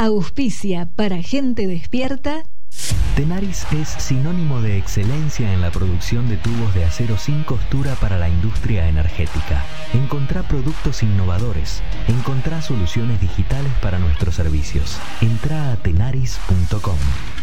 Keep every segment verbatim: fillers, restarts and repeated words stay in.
Auspicia para gente despierta. Tenaris es sinónimo de excelencia en la producción de tubos de acero sin costura para la industria energética. Encontrá productos innovadores. Encontrá soluciones digitales para nuestros servicios. Entrá a tenaris punto com.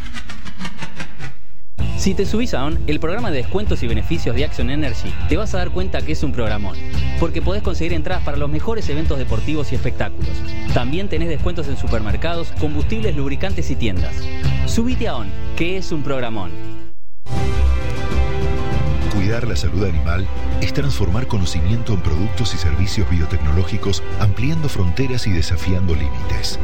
Si te subís a O N, el programa de descuentos y beneficios de Action Energy, te vas a dar cuenta que es un programón, porque podés conseguir entradas para los mejores eventos deportivos y espectáculos. También tenés descuentos en supermercados, combustibles, lubricantes y tiendas. Subite a O N, que es un programón. Cuidar la salud animal es transformar conocimiento en productos y servicios biotecnológicos, ampliando fronteras y desafiando límites.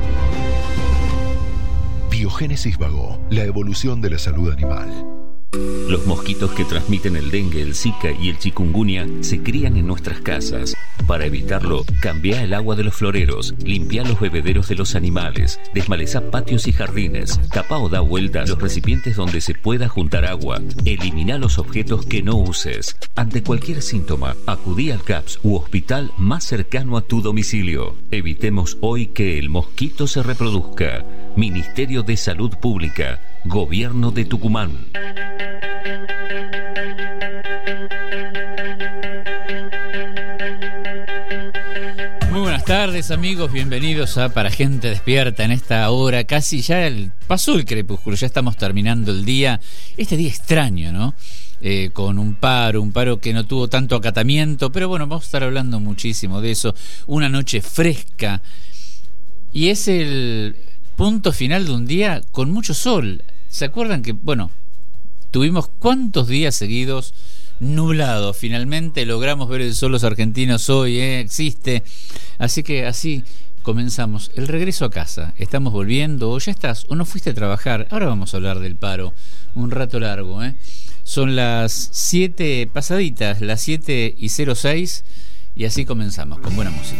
Biogénesis Vago, la evolución de la salud animal. Los mosquitos que transmiten el dengue, el zika y el chikungunya se crían en nuestras casas. Para evitarlo, cambia el agua de los floreros, limpia los bebederos de los animales, desmaleza patios y jardines, tapa o da vuelta a los recipientes donde se pueda juntar agua, elimina los objetos que no uses. Ante cualquier síntoma, acudí al C A P S u hospital más cercano a tu domicilio. Evitemos hoy que el mosquito se reproduzca. Ministerio de Salud Pública, Gobierno de Tucumán. Muy buenas tardes, amigos, bienvenidos a Para Gente Despierta en esta hora. Casi ya el, pasó el crepúsculo, ya estamos terminando el día. Este día extraño, ¿no? Eh, con un paro, un paro que no tuvo tanto acatamiento, pero bueno, vamos a estar hablando muchísimo de eso. Una noche fresca y es el punto final de un día con mucho sol. ¿Se acuerdan que, bueno, tuvimos cuántos días seguidos nublados? Finalmente logramos ver el sol los argentinos hoy, ¿eh? Existe. Así que así comenzamos el regreso a casa. Estamos volviendo, o ya estás, o no fuiste a trabajar. Ahora vamos a hablar del paro, un rato largo, ¿eh? Son las siete pasaditas, las siete y cero seis, y así comenzamos, con buena música.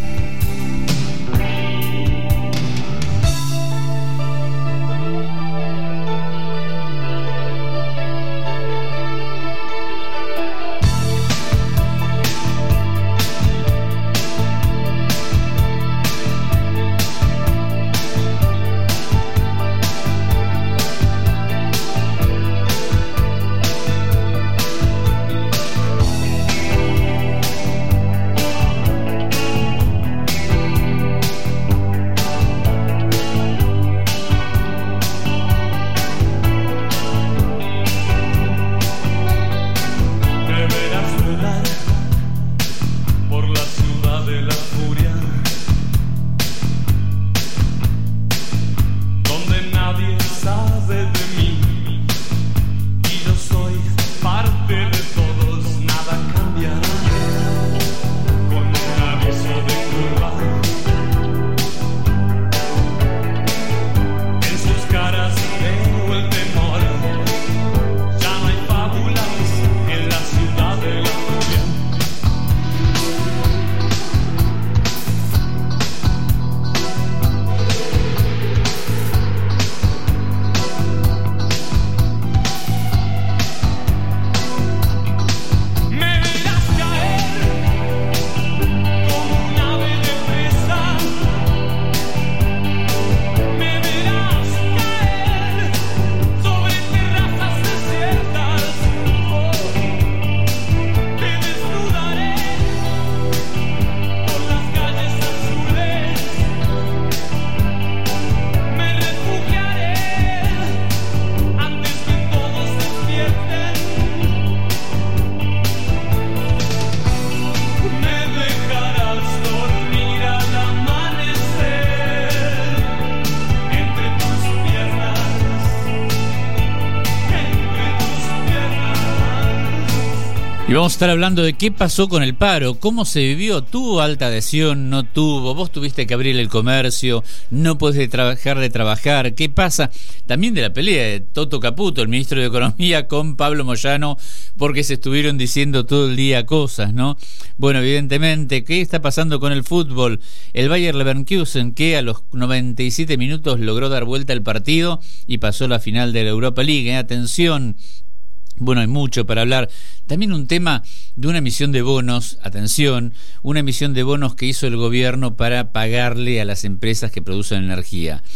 Y vamos a estar hablando de qué pasó con el paro, cómo se vivió, tuvo alta adhesión, no tuvo, vos tuviste que abrir el comercio, no podés dejar de trabajar, qué pasa. También de la pelea de Toto Caputo, el ministro de Economía, con Pablo Moyano, porque se estuvieron diciendo todo el día cosas, ¿no? Bueno, evidentemente, ¿qué está pasando con el fútbol? El Bayer Leverkusen, que a los noventa y siete minutos logró dar vuelta al partido y pasó la final de la Europa League, ¿eh? Atención. Bueno, hay mucho para hablar. También un tema de una emisión de bonos, atención, una emisión de bonos que hizo el gobierno para pagarle a las empresas que producen energía.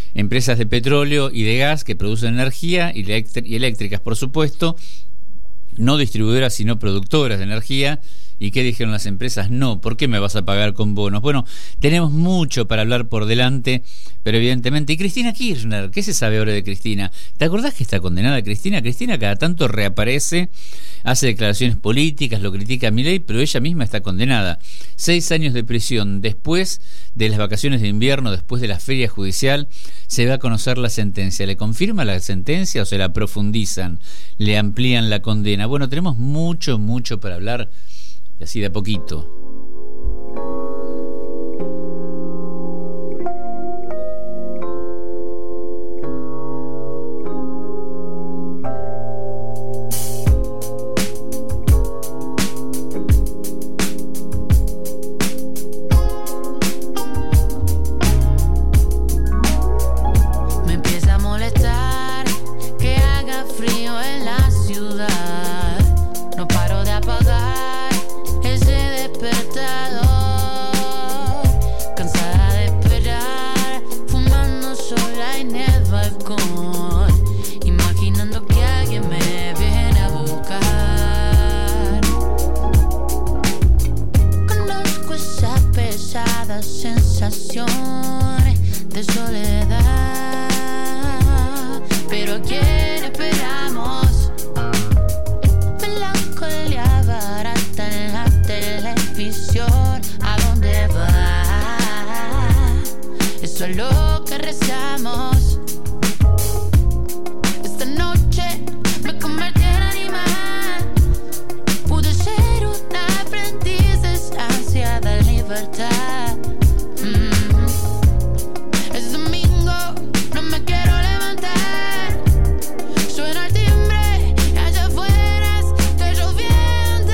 empresas de petróleo y de gas que producen energía y, electr- y eléctricas, por supuesto, no distribuidoras sino productoras de energía. ¿Y qué dijeron las empresas? No, ¿por qué me vas a pagar con bonos? Bueno, tenemos mucho para hablar por delante, pero evidentemente... ¿Y Cristina Kirchner? ¿Qué se sabe ahora de Cristina? ¿Te acordás que está condenada Cristina? Cristina cada tanto reaparece, hace declaraciones políticas, lo critica a Milei, pero ella misma está condenada. Seis años de prisión. Después de las vacaciones de invierno, después de la feria judicial, se va a conocer la sentencia. ¿Le confirma la sentencia o se la profundizan? ¿Le amplían la condena? Bueno, tenemos mucho, mucho para hablar. Y así de a poquito. Me empieza a molestar que haga frío en la ciudad. No paro de apagar ese despertador, cansada de esperar, fumando sola en el balcón, imaginando que alguien me viene a buscar. Conozco esa pesada sensación de soledad, pero ¿a quién esperamos? Melancolía barata en la televisión, ¿a dónde va? Eso es lo que rezamos. Esta noche me convertí en animal, pude ser un aprendiz de esa ansiada libertad. Mm. Es domingo, no me quiero levantar, suena el timbre y allá afuera está lloviendo.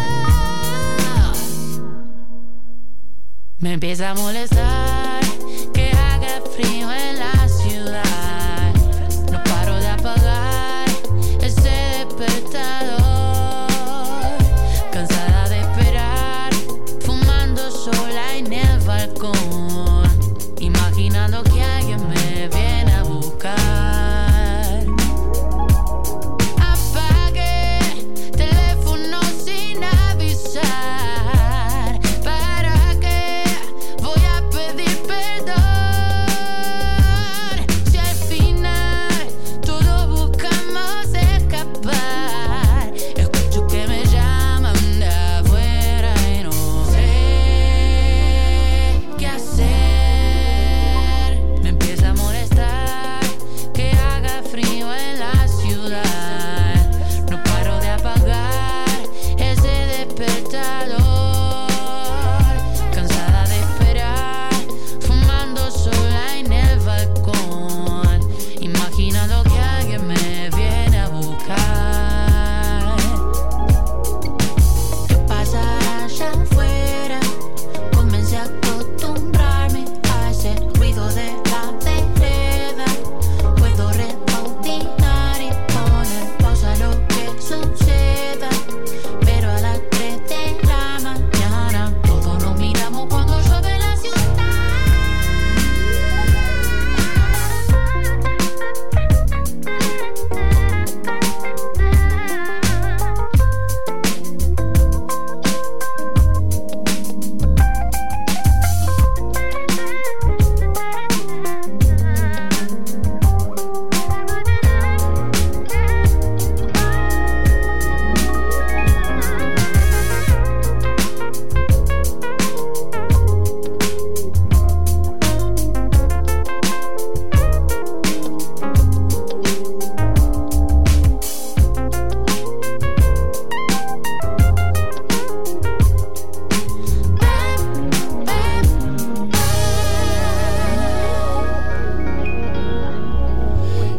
Me empieza a molestar que haga frío en la ciudad. No paro de apagar ese despertador, cansada de esperar, fumando sola en el balcón, imaginando que alguien me viene a buscar. Apagué teléfono sin avisar. ¿Para qué voy a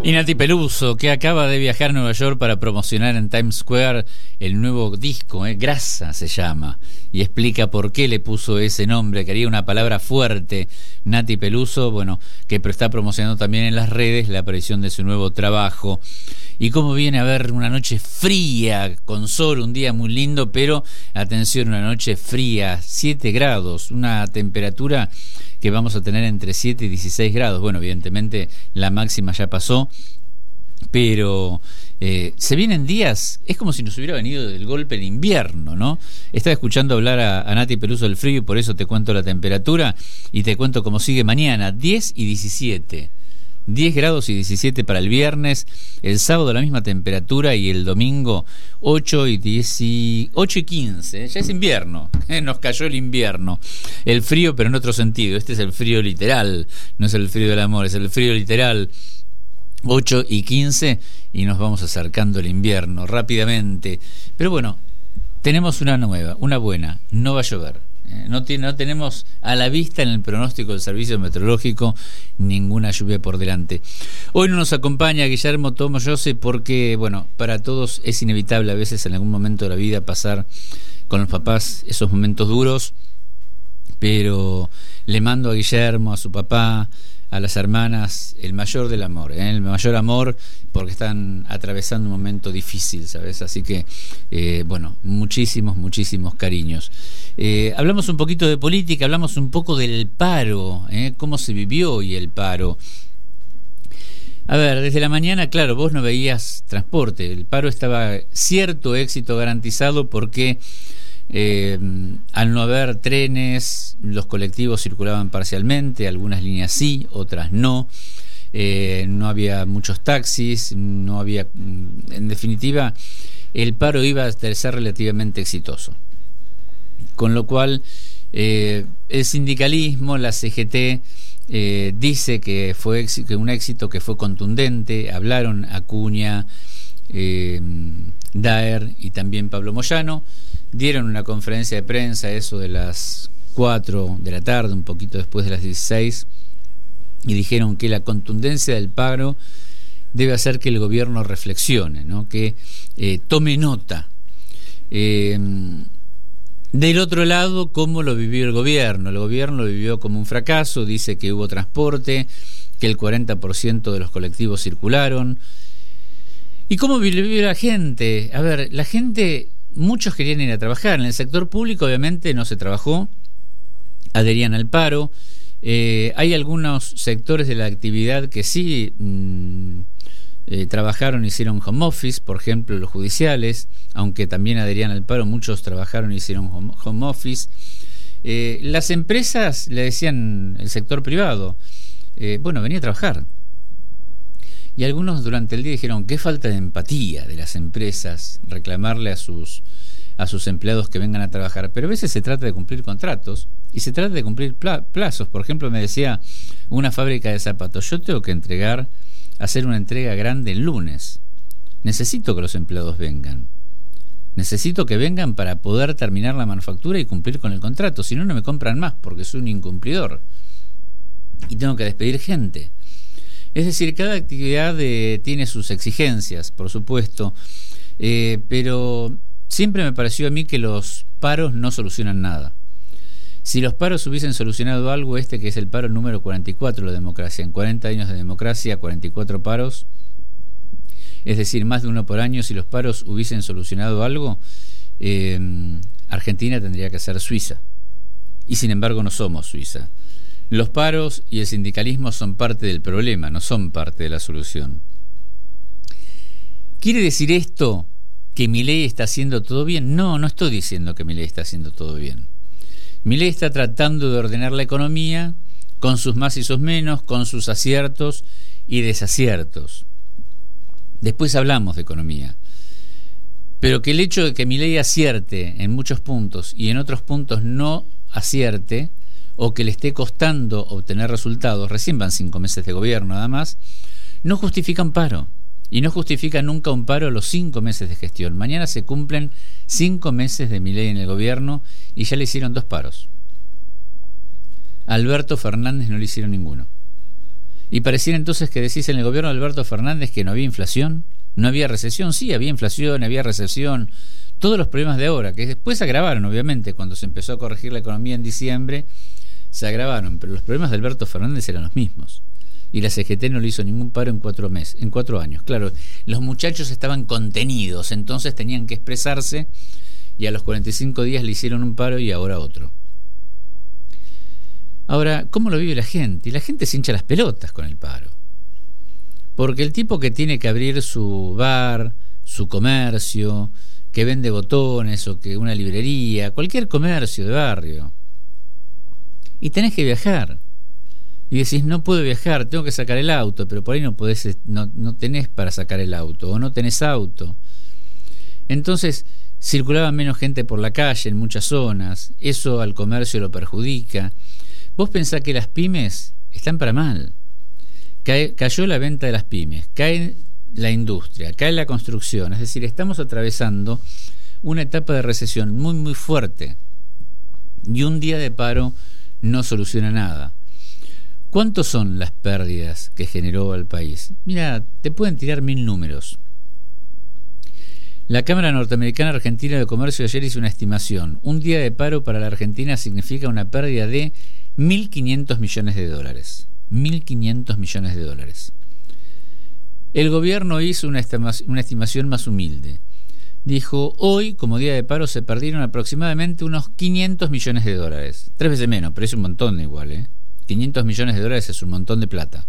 Y Nati Peluso, que acaba de viajar a Nueva York para promocionar en Times Square el nuevo disco, eh, Grasa se llama, y explica por qué le puso ese nombre. Quería una palabra fuerte, Nati Peluso, bueno, que está promocionando también en las redes la aparición de su nuevo trabajo. Y cómo viene a ver una noche fría, con sol, un día muy lindo, pero atención, una noche fría, siete grados, una temperatura que vamos a tener entre siete y dieciséis grados. Bueno, evidentemente la máxima ya pasó, pero eh, se vienen días, es como si nos hubiera venido del golpe el invierno, ¿no? Estaba escuchando hablar a, a Nati Peluso del frío y por eso te cuento la temperatura y te cuento cómo sigue mañana, diez y diecisiete. diez grados y diecisiete para el viernes, el sábado la misma temperatura y el domingo ocho y quince, ya es invierno, eh, nos cayó el invierno, el frío pero en otro sentido, este es el frío literal, no es el frío del amor, es el frío literal, ocho y quince y nos vamos acercando al invierno rápidamente, pero bueno, tenemos una nueva, una buena, no va a llover. No, tiene, no tenemos a la vista en el pronóstico del servicio meteorológico ninguna lluvia por delante. Hoy no nos acompaña Guillermo Tomo Jose porque, bueno, para todos es inevitable a veces en algún momento de la vida pasar con los papás esos momentos duros, pero le mando a Guillermo, a su papá, a las hermanas, el mayor del amor, ¿eh? el mayor amor, porque están atravesando un momento difícil, ¿sabes? Así que, eh, bueno, muchísimos, muchísimos cariños. Eh, hablamos un poquito de política, hablamos un poco del paro, ¿eh? Cómo se vivió hoy el paro. A ver, desde la mañana, claro, vos no veías transporte, el paro estaba cierto éxito garantizado porque Eh, al no haber trenes, los colectivos circulaban parcialmente, algunas líneas sí, otras no, eh, no había muchos taxis, no había, en definitiva, el paro iba a ser relativamente exitoso. Con lo cual, eh, el sindicalismo, la C G T, eh, dice que fue que un éxito que fue contundente, hablaron Acuña, eh, Daer y también Pablo Moyano. Dieron una conferencia de prensa, eso de las cuatro de la tarde, un poquito después de las dieciséis, y dijeron que la contundencia del paro debe hacer que el gobierno reflexione, ¿no? que eh, tome nota. Eh, del otro lado, ¿cómo lo vivió el gobierno? El gobierno lo vivió como un fracaso, dice que hubo transporte, que el cuarenta por ciento de los colectivos circularon. ¿Y cómo vivió la gente? A ver, la gente... Muchos querían ir a trabajar. En el sector público obviamente no se trabajó, adherían al paro. Eh, hay algunos sectores de la actividad que sí mmm, eh, trabajaron, hicieron home office, por ejemplo los judiciales, aunque también adherían al paro, muchos trabajaron y hicieron home, home office. Eh, las empresas le decían, el sector privado, eh, bueno, venía a trabajar. Y algunos durante el día dijeron, qué falta de empatía de las empresas reclamarle a sus, a sus empleados que vengan a trabajar. Pero a veces se trata de cumplir contratos y se trata de cumplir pla- plazos. Por ejemplo, me decía una fábrica de zapatos, yo tengo que entregar, hacer una entrega grande el lunes. Necesito que los empleados vengan. Necesito que vengan para poder terminar la manufactura y cumplir con el contrato. Si no, no me compran más porque soy un incumplidor. Y tengo que despedir gente. Es decir, cada actividad eh, tiene sus exigencias, por supuesto, eh, pero siempre me pareció a mí que los paros no solucionan nada. Si los paros hubiesen solucionado algo, este que es el paro número cuarenta y cuatro de la democracia, en cuarenta años de democracia, cuarenta y cuatro paros, es decir, más de uno por año, si los paros hubiesen solucionado algo, eh, Argentina tendría que ser Suiza. Y sin embargo no somos Suiza. Los paros y el sindicalismo son parte del problema, no son parte de la solución. ¿Quiere decir esto que Milei está haciendo todo bien? No, no estoy diciendo que Milei está haciendo todo bien. Milei está tratando de ordenar la economía con sus más y sus menos, con sus aciertos y desaciertos. Después hablamos de economía. Pero que el hecho de que Milei acierte en muchos puntos y en otros puntos no acierte, o que le esté costando obtener resultados, recién van cinco meses de gobierno nada más, no justifica un paro. Y no justifica nunca un paro a los cinco meses de gestión. Mañana se cumplen cinco meses de Milei en el gobierno y ya le hicieron dos paros. A Alberto Fernández no le hicieron ninguno. Y pareciera entonces que decís en el gobierno de Alberto Fernández que no había inflación, no había recesión. Sí, había inflación, había recesión, todos los problemas de ahora, que después se agravaron, obviamente, cuando se empezó a corregir la economía en diciembre, se agravaron, pero los problemas de Alberto Fernández eran los mismos. Y la C G T no le hizo ningún paro en cuatro meses, en cuatro años. Claro, los muchachos estaban contenidos, entonces tenían que expresarse, y a los cuarenta y cinco días le hicieron un paro y ahora otro. Ahora, ¿cómo lo vive la gente? Y la gente se hincha las pelotas con el paro. Porque el tipo que tiene que abrir su bar, su comercio, que vende botones o que una librería, cualquier comercio de barrio, y tenés que viajar, y decís, no puedo viajar, tengo que sacar el auto, pero por ahí no podés, no, no tenés para sacar el auto, o no tenés auto. Entonces circulaba menos gente por la calle en muchas zonas, eso al comercio lo perjudica. Vos pensás que las pymes están para mal. Cae, cayó la venta de las pymes, cae la industria, cae la construcción, es decir, estamos atravesando una etapa de recesión muy muy fuerte, y un día de paro no soluciona nada. ¿Cuántos son las pérdidas que generó el país? Mira, te pueden tirar mil números. La Cámara Norteamericana Argentina de Comercio ayer hizo una estimación. Un día de paro para la Argentina significa una pérdida de mil quinientos millones de dólares. mil quinientos millones de dólares. El gobierno hizo una estimación, una estimación más humilde. Dijo, hoy, como día de paro, se perdieron aproximadamente unos quinientos millones de dólares. Tres veces menos, pero es un montón igual, ¿eh? quinientos millones de dólares es un montón de plata.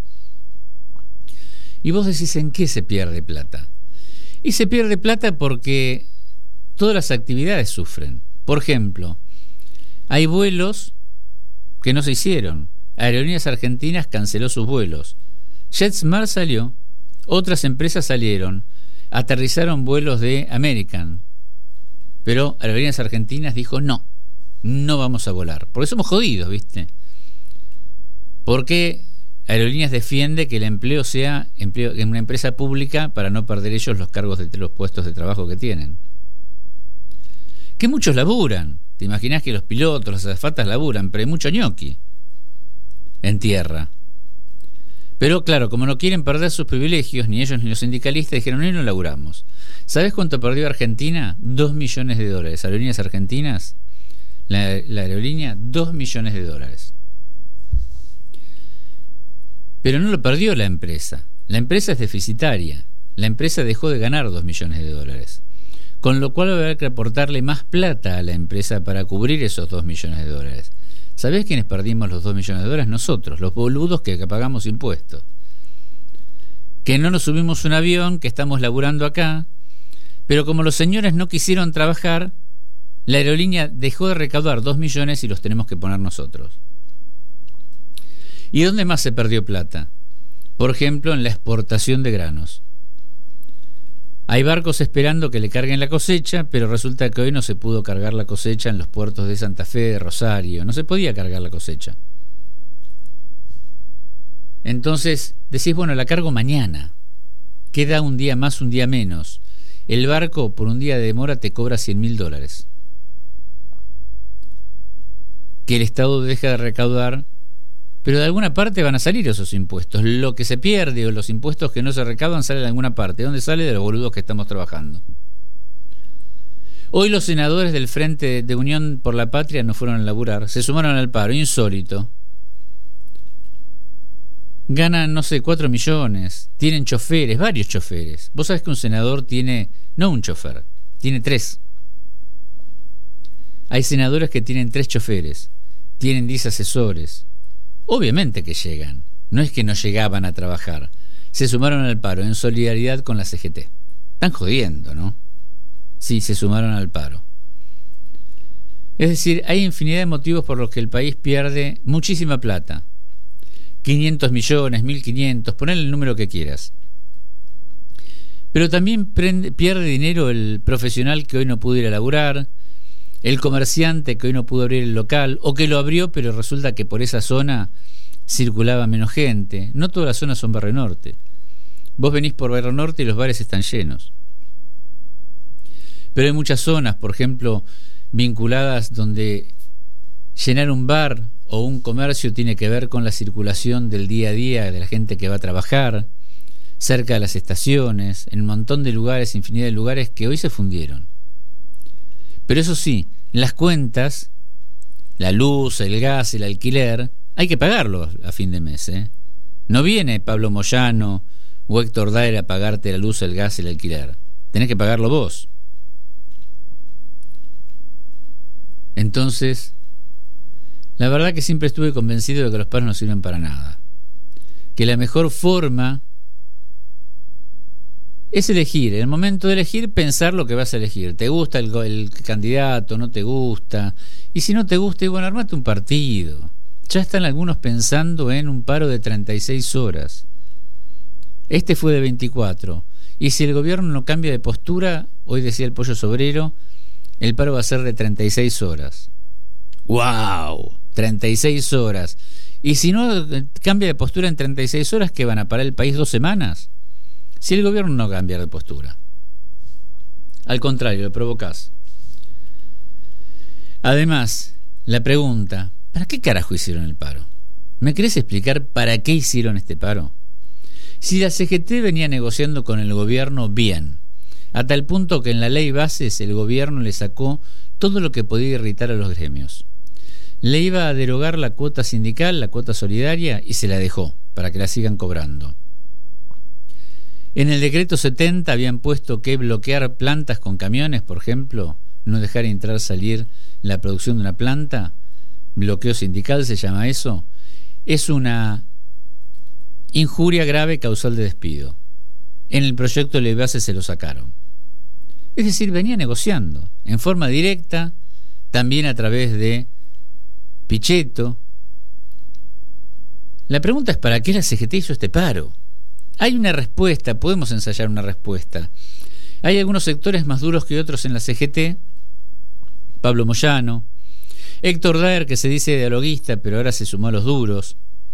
Y vos decís, ¿en qué se pierde plata? Y se pierde plata porque todas las actividades sufren. Por ejemplo, hay vuelos que no se hicieron. Aerolíneas Argentinas canceló sus vuelos. JetSmart salió, otras empresas salieron, aterrizaron vuelos de American, pero Aerolíneas Argentinas dijo no, no vamos a volar, porque somos jodidos, ¿viste? Porque Aerolíneas defiende que el empleo sea empleo en una empresa pública para no perder ellos los cargos de los puestos de trabajo que tienen. Que muchos laburan, te imaginás que los pilotos, las azafatas laburan, pero hay mucho ñoqui en tierra. Pero claro, como no quieren perder sus privilegios, ni ellos ni los sindicalistas, dijeron, no, no laburamos. ¿Sabés cuánto perdió Argentina? Dos millones de dólares. Aerolíneas Argentinas, la, la aerolínea, dos millones de dólares. Pero no lo perdió la empresa. La empresa es deficitaria. La empresa dejó de ganar dos millones de dólares. Con lo cual va a haber que aportarle más plata a la empresa para cubrir esos dos millones de dólares. ¿Sabés quiénes perdimos los dos millones de dólares? Nosotros, los boludos que pagamos impuestos. Que no nos subimos un avión, que estamos laburando acá, pero como los señores no quisieron trabajar, la aerolínea dejó de recaudar dos millones y los tenemos que poner nosotros. ¿Y dónde más se perdió plata? Por ejemplo, en la exportación de granos. Hay barcos esperando que le carguen la cosecha, pero resulta que hoy no se pudo cargar la cosecha en los puertos de Santa Fe, de Rosario. No se podía cargar la cosecha. Entonces, decís, bueno, la cargo mañana. Queda un día más, un día menos. El barco, por un día de demora, te cobra cien mil dólares. Que el Estado deja de recaudar, pero de alguna parte van a salir esos impuestos. Lo que se pierde o los impuestos que no se recaudan salen de alguna parte. ¿De dónde sale? De los boludos que estamos trabajando. Hoy los senadores del Frente de Unión por la Patria no fueron a laburar, se sumaron al paro, insólito. Ganan, no sé, cuatro millones, tienen choferes, varios choferes. Vos sabés que un senador tiene, no un chofer, tiene tres. Hay senadores que tienen tres choferes, tienen diez asesores. Obviamente que llegan, no es que no llegaban a trabajar, se sumaron al paro en solidaridad con la C G T. Están jodiendo, ¿no? Sí, se sumaron al paro. Es decir, hay infinidad de motivos por los que el país pierde muchísima plata. quinientos millones, mil quinientos, ponle el número que quieras. Pero también prende, pierde dinero el profesional que hoy no pudo ir a laburar, el comerciante que hoy no pudo abrir el local, o que lo abrió pero resulta que por esa zona circulaba menos gente. No todas las zonas son Barrio Norte. Vos venís por Barrio Norte y los bares están llenos. Pero hay muchas zonas, por ejemplo, vinculadas donde llenar un bar o un comercio tiene que ver con la circulación del día a día de la gente que va a trabajar, cerca de las estaciones, en un montón de lugares, infinidad de lugares que hoy se fundieron. Pero eso sí, las cuentas, la luz, el gas, el alquiler, hay que pagarlo a fin de mes, ¿eh? No viene Pablo Moyano o Héctor Daer a pagarte la luz, el gas y el alquiler. Tenés que pagarlo vos. Entonces, la verdad que siempre estuve convencido de que los paros no sirven para nada. Que la mejor forma es elegir. En el momento de elegir, pensar lo que vas a elegir. ¿Te gusta el, el candidato? ¿No te gusta? Y si no te gusta, bueno, armate un partido. Ya están algunos pensando en un paro de treinta y seis horas. Este fue de veinticuatro. Y si el gobierno no cambia de postura, hoy decía el Pollo Sobrero, el paro va a ser de treinta y seis horas. ¡Wow! treinta y seis horas. Y si no cambia de postura en treinta y seis horas, ¿qué van a parar el país dos semanas? Si el gobierno no cambia de postura. Al contrario, lo provocás. Además, la pregunta, ¿para qué carajo hicieron el paro? ¿Me querés explicar para qué hicieron este paro? Si la C G T venía negociando con el gobierno bien, a tal punto que en la ley bases el gobierno le sacó todo lo que podía irritar a los gremios. Le iba a derogar la cuota sindical, la cuota solidaria, y se la dejó, para que la sigan cobrando. En el decreto setenta habían puesto que bloquear plantas con camiones, por ejemplo, no dejar entrar salir la producción de una planta, bloqueo sindical se llama eso, es una injuria grave causal de despido. En el proyecto de ley base se lo sacaron. Es decir, venía negociando en forma directa, también a través de Pichetto. La pregunta es, ¿para qué la C G T hizo este paro? Hay una respuesta, podemos ensayar una respuesta. Hay algunos sectores más duros que otros en la C G T. Pablo Moyano, Héctor Daer, que se dice dialoguista, pero ahora se sumó a los duros.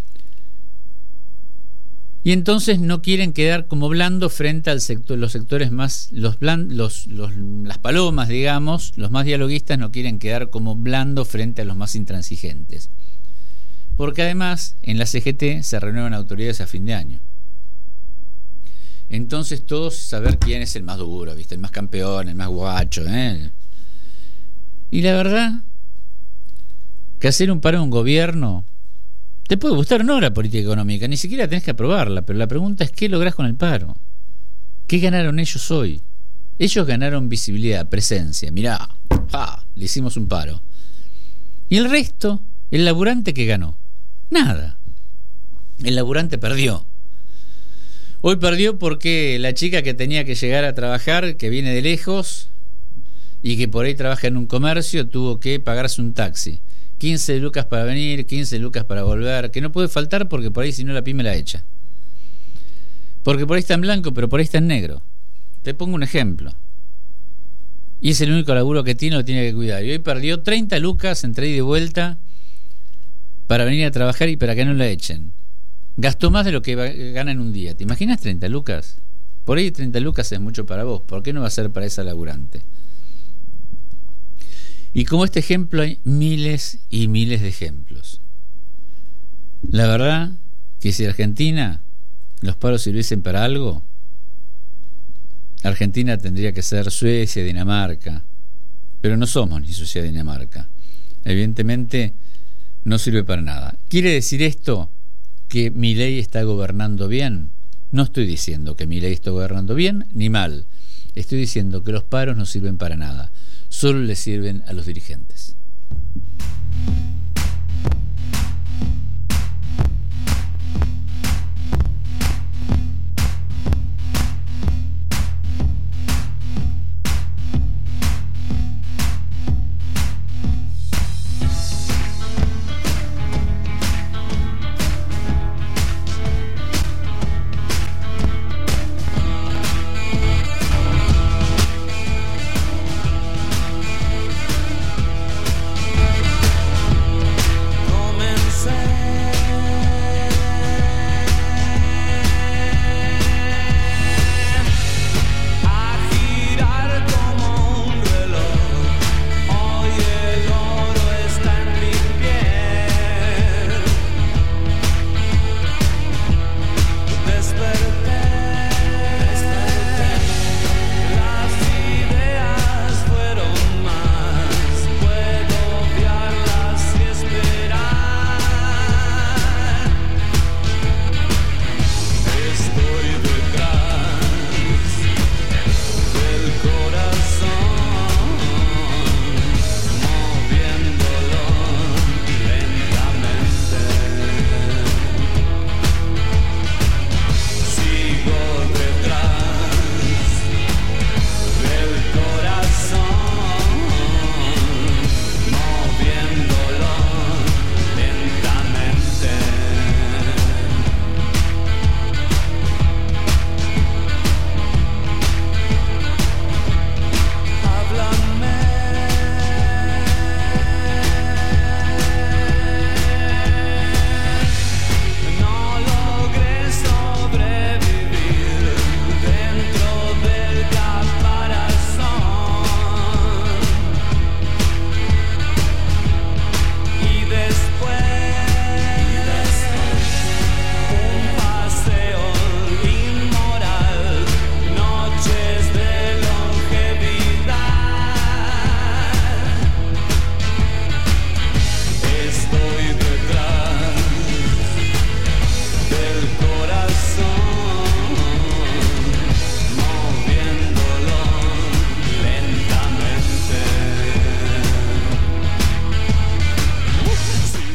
Y entonces no quieren quedar como blando frente al sector, los sectores más, los, bland, los, los las palomas, digamos, los más dialoguistas no quieren quedar como blando frente a los más intransigentes. Porque además en la C G T se renuevan autoridades a fin de año. Entonces todos saber quién es el más duro, ¿viste? El más campeón, el más guacho, ¿eh? Y la verdad que hacer un paro a un gobierno te puede gustar o no la política económica, ni siquiera tenés que aprobarla, pero la pregunta es ¿qué lográs con el paro? ¿Qué ganaron ellos hoy? Ellos ganaron visibilidad, presencia. Mirá, ja, le hicimos un paro. Y el resto, el laburante, ¿qué ganó? Nada. El laburante perdió. Hoy perdió porque la chica que tenía que llegar a trabajar, que viene de lejos y que por ahí trabaja en un comercio, tuvo que pagarse un taxi. quince lucas para venir, quince lucas para volver, que no puede faltar porque por ahí si no la pyme la echa. Porque por ahí está en blanco, pero por ahí está en negro. Te pongo un ejemplo. Y es el único laburo que tiene, lo tiene que cuidar. Y hoy perdió treinta lucas entre ida y de vuelta para venir a trabajar y para que no la echen. Gastó más de lo que gana en un día. ¿Te imaginas treinta lucas? Por ahí treinta lucas es mucho para vos. ¿Por qué no va a ser para esa laburante? Y como este ejemplo hay miles y miles de ejemplos. La verdad que si Argentina los paros sirviesen para algo, Argentina tendría que ser Suecia, Dinamarca, pero no somos ni Suecia ni Dinamarca. Evidentemente no sirve para nada. ¿Quiere decir esto que Milei está gobernando bien? No estoy diciendo que Milei está gobernando bien ni mal. Estoy diciendo que los paros no sirven para nada. Solo le sirven a los dirigentes.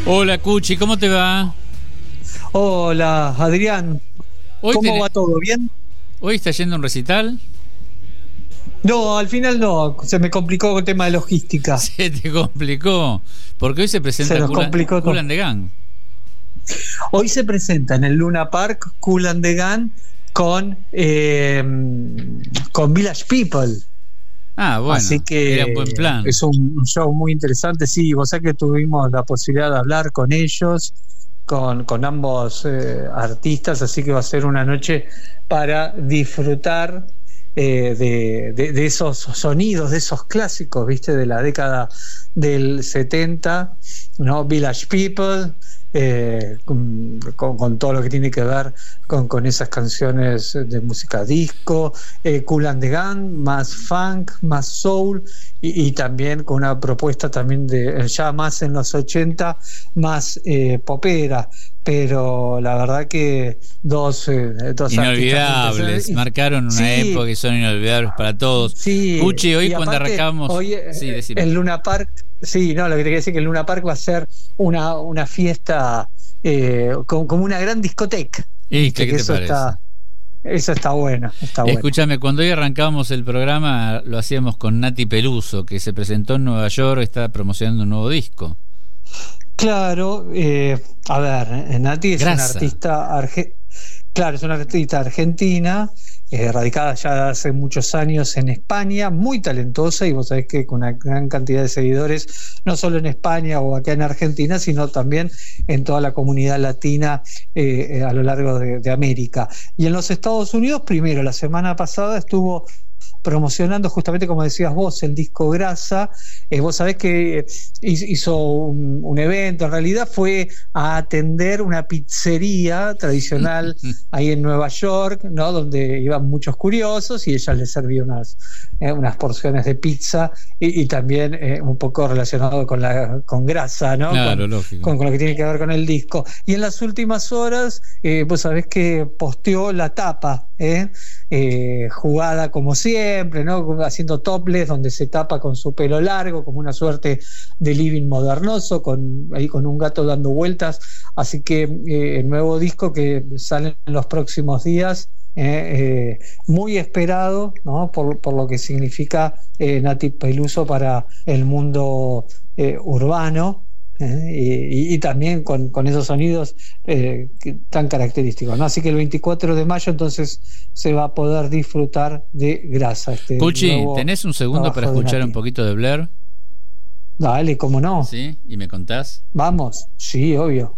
Hola, Cuchi, ¿cómo te va? Hola, Adrián. Hoy ¿Cómo ten... va todo? ¿Bien? ¿Hoy está yendo a un recital? No, al final no. Se me complicó el tema de logística. Se te complicó. Porque hoy se presenta se nos Kool, complicó Kool and the Gang. Hoy se presenta en el Luna Park Kool and the Gang con, eh, con Village People. Ah, bueno. Así que era un buen plan. Es un, un show muy interesante. Sí, vos sabés que tuvimos la posibilidad de hablar con ellos, con, con ambos eh, artistas, así que va a ser una noche para disfrutar eh, de, de, de esos sonidos, de esos clásicos, ¿viste? De la década del setenta, ¿no? Village People, eh, con, con, con todo lo que tiene que ver con, con esas canciones de música disco, eh, Kool and the Gang, más funk, más soul, y, y también con una propuesta también de ya más en los ochenta, más eh, popera. Pero la verdad que dos, eh, dos inolvidables, marcaron una sí, época que son inolvidables para todos. Sí, Uchi, hoy cuando aparte, arrancamos hoy, sí, el Luna Park, sí, no, lo que te quería decir que el Luna Park va a ser una, una fiesta eh, como, como una gran discoteca. ¿Y qué, qué te eso parece? Está, eso está bueno, está bueno. Escúchame, cuando hoy arrancamos el programa lo hacíamos con Nati Peluso, que se presentó en Nueva York, está promocionando un nuevo disco. Claro, eh, a ver, Nati es Grasa. una artista arge- claro, es una artista argentina, eh, radicada ya hace muchos años en España, muy talentosa, y vos sabés que con una gran cantidad de seguidores, no solo en España o acá en Argentina, sino también en toda la comunidad latina eh, a lo largo de, de América. Y en los Estados Unidos, primero, la semana pasada estuvo promocionando justamente, como decías vos, el disco Grasa. Eh, vos sabés que hizo un, un evento, en realidad fue a atender una pizzería tradicional ahí en Nueva York, ¿no? Donde iban muchos curiosos y ella les servía unas, eh, unas porciones de pizza y, y también eh, un poco relacionado con la con Grasa, ¿no? Claro, con, lógico. Con, con lo que tiene que ver con el disco. Y en las últimas horas, eh, vos sabés que posteó la tapa, ¿eh? Eh, jugada como siempre, ¿no? Haciendo topless, donde se tapa con su pelo largo, como una suerte de living modernoso, con, ahí con un gato dando vueltas. Así que eh, el nuevo disco que sale en los próximos días, eh, eh, muy esperado, ¿no? por, por lo que significa eh, Nati Peluso para el mundo eh, urbano. Eh, y, y también con, con esos sonidos eh, que, tan característicos, ¿no? Así que el veinticuatro de mayo entonces se va a poder disfrutar de Grasa. Este Cuchi, ¿tenés un segundo para escuchar un poquito de Blair? Dale, ¿cómo no? ¿Sí? ¿Y me contás? Vamos, sí, obvio.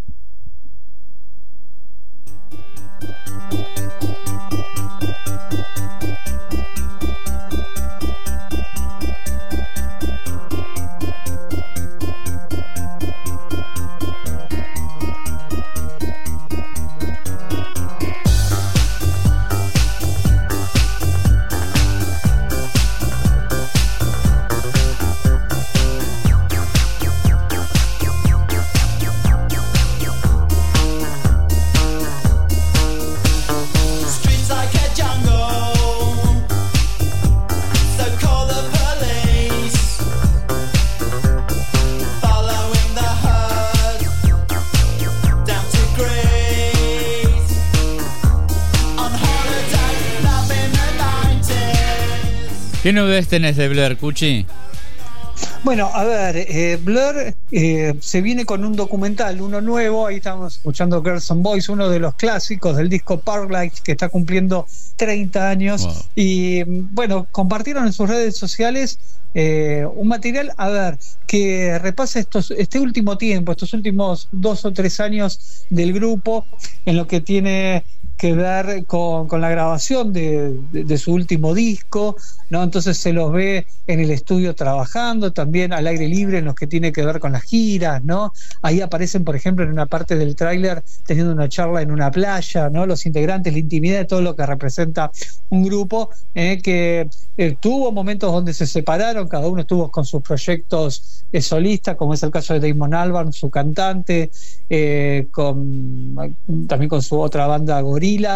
¿Qué novedades tenés de Blur, Cuchi? Bueno, a ver, eh, Blur eh, se viene con un documental, uno nuevo. Ahí estamos escuchando Girls and Boys, uno de los clásicos del disco Parklight, que está cumpliendo treinta años. Wow. Y bueno, compartieron en sus redes sociales eh, un material, a ver, que repasa estos, este último tiempo, estos últimos dos o tres años del grupo, en lo que tiene que ver con, con la grabación de, de, de su último disco, ¿no? Entonces se los ve en el estudio trabajando, también al aire libre en lo que tiene que ver con las giras, ¿no? Ahí aparecen, por ejemplo, en una parte del tráiler teniendo una charla en una playa, ¿no? Los integrantes, la intimidad de todo lo que representa un grupo eh, que eh, tuvo momentos donde se separaron, cada uno estuvo con sus proyectos eh, solistas, como es el caso de Damon Albarn, su cantante, eh, con, también con su otra banda Gorillaz,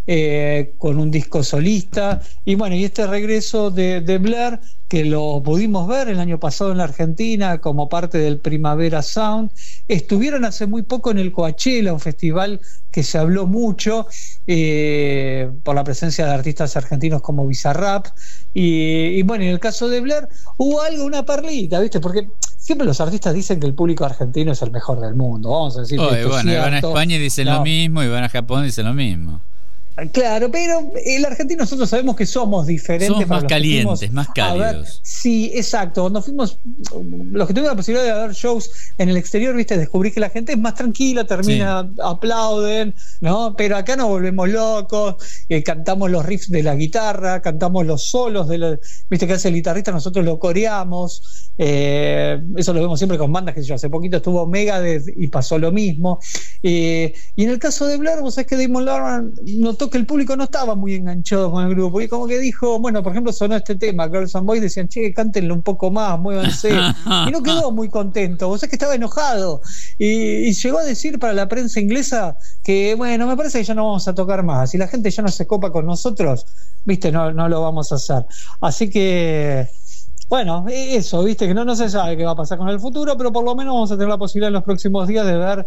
eh, con un disco solista, y bueno, y este regreso de, de Blur, que lo pudimos ver el año pasado en la Argentina como parte del Primavera Sound. Estuvieron hace muy poco en el Coachella, un festival que se habló mucho eh, por la presencia de artistas argentinos como Bizarrap, y, y bueno, en el caso de Blur hubo algo, una perlita, ¿viste? Porque siempre los artistas dicen que el público argentino es el mejor del mundo, vamos a decir. Oye, bueno, y van a España y dicen no. lo mismo, y van a Japón y dicen lo mismo. Claro, pero el argentino nosotros sabemos que somos diferentes. Somos más calientes, más cálidos. Sí, exacto. Cuando fuimos, los que tuvimos la posibilidad de ver shows en el exterior, viste, descubrí que la gente es más tranquila, termina, sí. aplauden, ¿no? Pero acá nos volvemos locos, eh, cantamos los riffs de la guitarra, cantamos los solos de la, viste que hace el guitarrista, nosotros lo coreamos. Eh, eso lo vemos siempre con bandas, que yo hace poquito estuvo Megadeth y pasó lo mismo. Eh, y en el caso de Blur, vos sabés que Damon Albarn notó que el público no estaba muy enganchado con el grupo, y como que dijo, bueno, por ejemplo, sonó este tema, Girls and Boys, decían, che, cántenlo un poco más, muévanse, y no quedó muy contento, vos sabés que estaba enojado, y, y llegó a decir para la prensa inglesa que, bueno, me parece que ya no vamos a tocar más, si la gente ya no se copa con nosotros, viste, no, no lo vamos a hacer, así que bueno, eso, viste, que no, no se sabe qué va a pasar con el futuro, pero por lo menos vamos a tener la posibilidad en los próximos días de ver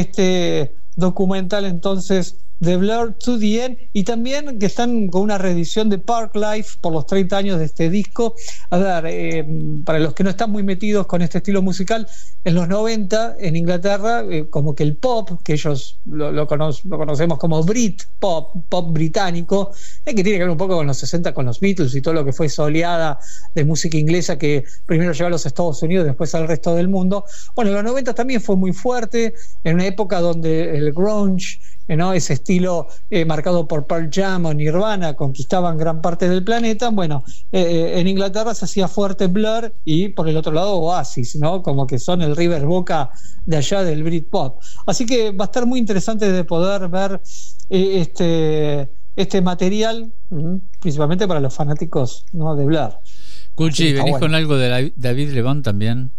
este documental entonces de Blur to the End, y también que están con una reedición de Parklife por los treinta años de este disco. A ver, eh, para los que no están muy metidos con este estilo musical, en los noventa en Inglaterra, eh, como que el pop, que ellos lo, lo, cono- lo conocemos como Brit Pop, pop británico, eh, que tiene que ver un poco con los sesenta, con los Beatles y todo lo que fue esa oleada de música inglesa que primero llegó a los Estados Unidos, después al resto del mundo. Bueno, en los noventa también fue muy fuerte, en una época donde el grunge, ¿no? Ese estilo eh, marcado por Pearl Jam o Nirvana conquistaban gran parte del planeta. Bueno, eh, en Inglaterra se hacía fuerte Blur, y por el otro lado Oasis, ¿no? Como que son el River Boca de allá del Britpop. Así que va a estar muy interesante de poder ver eh, este, este material, ¿m? principalmente para los fanáticos, ¿no? de Blur. Cuchi, ¿venís bueno. con algo de David Lebón también?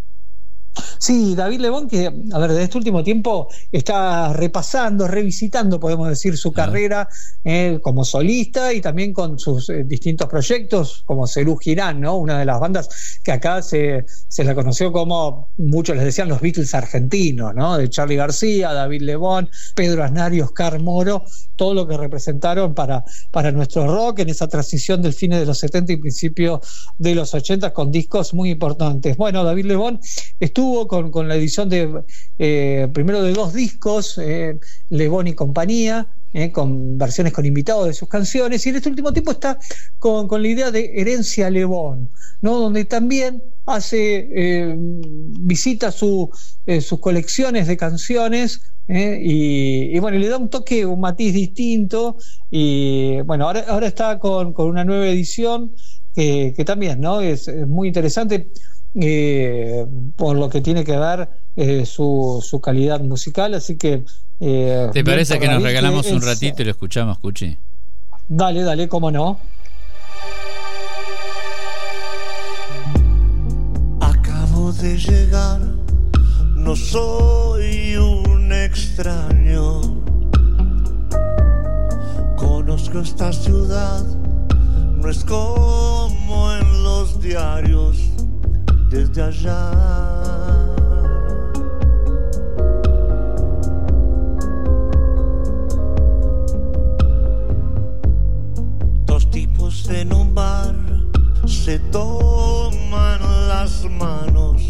Sí, David Lebón, que a ver, de este último tiempo está repasando, revisitando, podemos decir, su ah. carrera eh, como solista, y también con sus eh, distintos proyectos, como Serú Girán, ¿no? Una de las bandas que acá se, se la conoció como, muchos les decían, los Beatles argentinos, ¿no? De Charly García, David Lebón, Pedro Aznar y Oscar Moro, todo lo que representaron para, para nuestro rock en esa transición del fin de los setenta y principio de los ochenta, con discos muy importantes. Bueno, David Lebón estuvo Con, con la edición de eh, primero de dos discos, eh, Lebón y compañía, eh, con versiones con invitados de sus canciones, y en este último tiempo está con, con la idea de Herencia Lebón, ¿no? Donde también hace eh, visita su, eh, sus colecciones de canciones, eh, y, y bueno, le da un toque, un matiz distinto, y bueno, ahora, ahora está con, con una nueva edición que, que también, ¿no? es, es muy interesante. Eh, por lo que tiene que ver eh, su, su calidad musical, así que eh, ¿te parece que nos regalamos que un ratito es... y lo escuchamos, Cuchi? Dale, dale, cómo no. Acabo de llegar, no soy un extraño, conozco esta ciudad, no es como en los diarios desde allá. Dos tipos en un bar se toman las manos,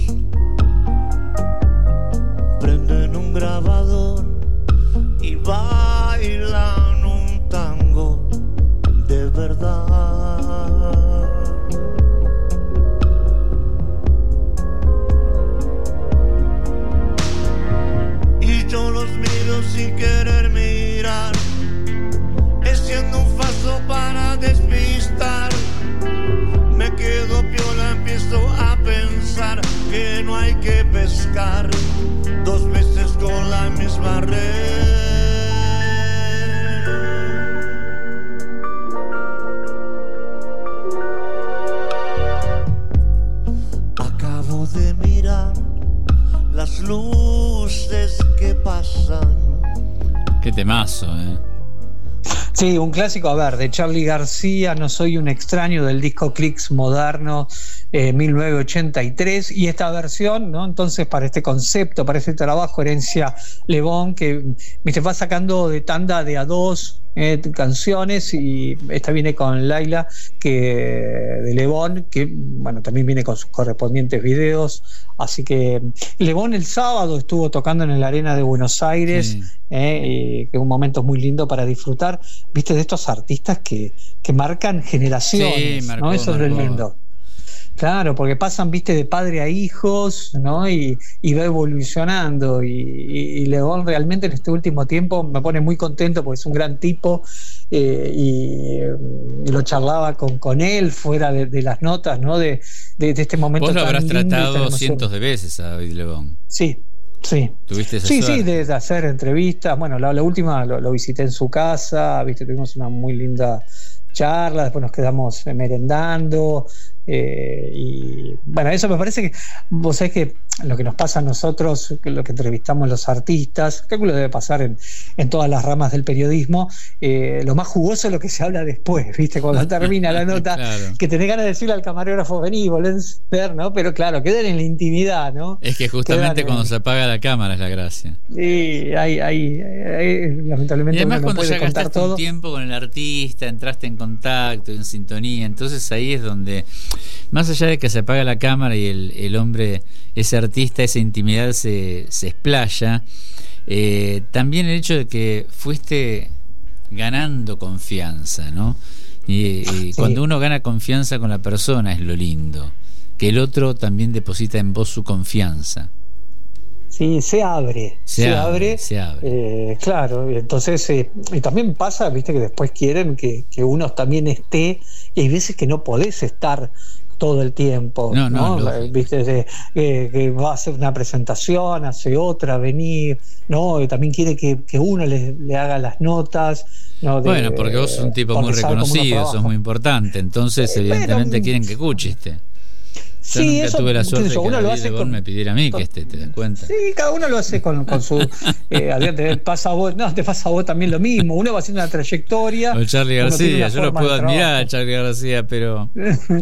prenden un grabador y bailan un tango de verdad. Yo los miro sin querer mirar, haciendo un paso para despistar. Me quedo piola, empiezo a pensar que no hay que pescar dos veces con la misma red. Acabo de mirar las luces que pasan. Qué temazo, eh. Sí, un clásico, a ver, de Charly García, No soy un extraño, del disco Clicks Moderno, eh, mil novecientos ochenta y tres, y esta versión, ¿no? Entonces, para este concepto, para este trabajo, Herencia Le Bon, que viste, va sacando de tanda de a dos eh, canciones, y esta viene con Laila, que de Le Bon, que bueno, también viene con sus correspondientes videos. Así que Le Bon el sábado estuvo tocando en la Arena de Buenos Aires, sí. eh, y que un momento muy lindo para disfrutar, viste, de estos artistas que, que marcan generaciones, sí, marcó, ¿no? Eso marcó. Es lo lindo. Claro, porque pasan, viste, de padre a hijos, ¿no? Y, y va evolucionando. Y, y, y Le Bon realmente en este último tiempo me pone muy contento porque es un gran tipo. Eh, y, y lo charlaba con, con él fuera de, de las notas, ¿no? De, de, de este momento. Vos lo tan habrás lindo, tratado cientos de veces a David Le Bon. Sí. Sí, ¿Tuviste esa sí, suerte? sí, de, de hacer entrevistas. Bueno, la, la última lo, lo visité en su casa, viste, tuvimos una muy linda charla, después nos quedamos merendando, eh, y bueno, eso me parece que, vos sabés que lo que nos pasa a nosotros, que lo que entrevistamos los artistas, calculo debe pasar en, en todas las ramas del periodismo, eh, lo más jugoso es lo que se habla después, viste, cuando termina la nota, claro. Que tenés ganas de decirle al camarógrafo, vení, volvés a ver, ¿no? Pero claro, quedan en la intimidad, ¿no? Es que justamente quedan cuando en... se apaga la cámara es la gracia. Sí, hay, hay, hay lamentablemente y además uno no cuando puede ya contar gastaste todo. Un tiempo con el artista, entraste en contacto, en sintonía, entonces ahí es donde, más allá de que se apaga la cámara y el, el hombre, ese artista, esa intimidad se, se explaya, eh, también el hecho de que fuiste ganando confianza, ¿no? Y, y sí. Cuando uno gana confianza con la persona es lo lindo, que el otro también deposita en vos su confianza. Sí, se abre, se, se abre, abre, se abre. Eh, claro, entonces, eh, y también pasa, viste, que después quieren que, que uno también esté, y hay veces que no podés estar todo el tiempo, no, ¿no? no, Viste, de, eh, que va a hacer una presentación, hace otra, venir, ¿no? Y también quiere que, que uno le, le haga las notas, ¿no? De, bueno, porque vos sos un tipo muy reconocido, sos muy importante, entonces eh, evidentemente bueno, quieren que escuchiste. Yo sí, nunca eso, tuve la suerte de que uno lo hace con, me pidiera a mí, con, que este, ¿te das cuenta? Sí, cada uno lo hace con, con su... Eh, te pasa a vos, no, te pasa a vos también lo mismo. Uno va haciendo una trayectoria... O Charly García, yo lo puedo admirar a Charly García, pero...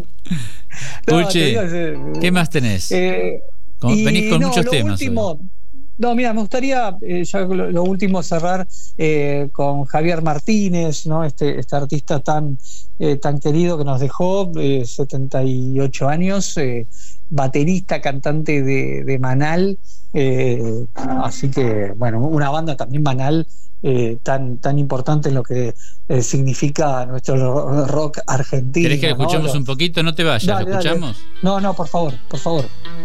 no, Puchi, digo, eh, ¿qué más tenés? Eh, Como, y, venís con no, muchos temas último, hoy. No, mira, me gustaría eh, ya lo, lo último cerrar eh, con Javier Martínez, ¿no? Este, este artista tan, eh, tan querido que nos dejó, eh, setenta y ocho años, eh, baterista, cantante de, de Manal, eh, así que, bueno, una banda también Manal, eh, tan, tan importante en lo que eh, significa nuestro rock argentino. ¿Querés que lo escuchemos, ¿no? Un poquito? No te vayas, dale, ¿lo escuchamos? Dale. No, no, por favor, por favor.